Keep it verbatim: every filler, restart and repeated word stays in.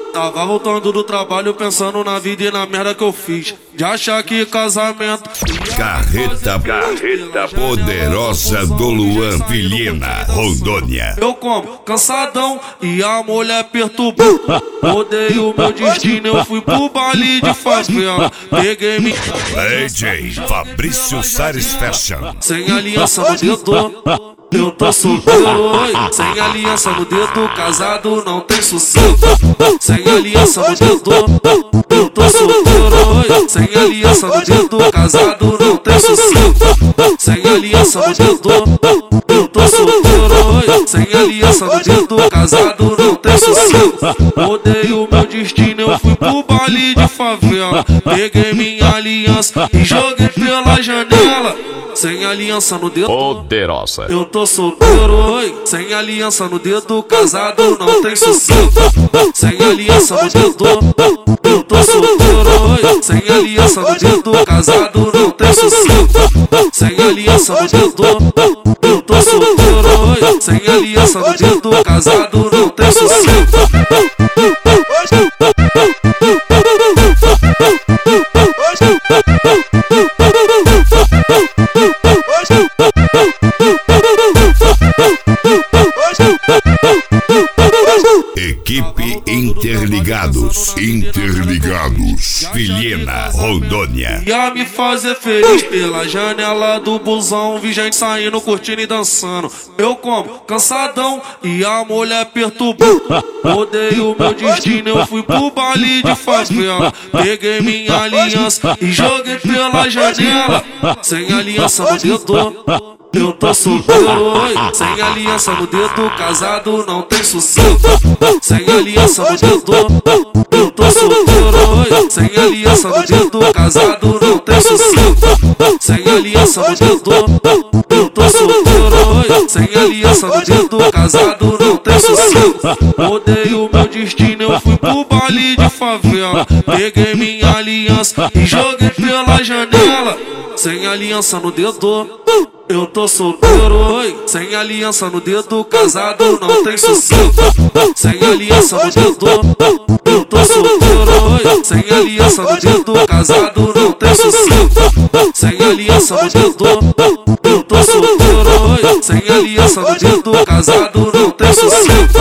Tava voltando do trabalho pensando na vida e na merda que eu fiz. De achar que casamento... Carreta, carreta poderosa do Luan Vilhena, Rondônia. Eu como, cansadão, e a mulher perturbou. Mudei o meu destino, eu fui pro baile de favela. Peguei minha... D J Fabrício Sares Fashion. Sem aliança no dedo, eu tô solteiro, oi. Sem aliança no dedo, casado não tem sossego. Sem aliança no dedo, eu tô solteiro, oi. Sem aliança no dedo, casado não tem sossego. Sem aliança no dedo, eu tô solteiro, oi. Sem aliança no dedo, casado não tem sossego. Mudei o meu destino, eu fui pro baile de favela. Peguei minha aliança e joguei pela janela. Sem aliança no dedo, poderosa. Eu tô solteiro, oi. Sem aliança no dedo, casado não tem sossego. Sem aliança no dedo, eu tô solteiro, oi. Sem aliança no dedo, casado não tem sossego. Sem aliança no dedo, eu tô solteiro, oi. Sem aliança no dedo, casado não tem sossego. Equipe Interligados, Interligados, Vilhena, Rondônia. Ia me fazer feliz pela janela do busão, vi gente saindo, curtindo e dançando. Eu como, cansadão, e a mulher perturbou. Mudei o meu destino, eu fui pro baile de favela. Peguei minha aliança e joguei pela janela. Sem aliança no dedo, eu tô solteiro, oi. Sem aliança no dedo, casado não tem sossego. Sem aliança no dedo, eu tô solteiro, oi. Sem aliança no dedo, casado não tem sossego. Sem aliança no dedo, eu tô solteiro, oi. Sem aliança no dedo, casado não tem sossego. Mudei o meu destino, eu fui pro baile de favela. Peguei minha aliança e joguei pela janela. Sem aliança no dedo, eu tô solteiro, oi. Sem aliança no dedo, casado não tem sossego. Sem aliança no dedo, eu tô solteiro, oi. Sem aliança no dedo, casado não tem sossego. Sem aliança no dedo, eu tô solteiro, oi. Sem aliança no dedo, casado não tem sossego.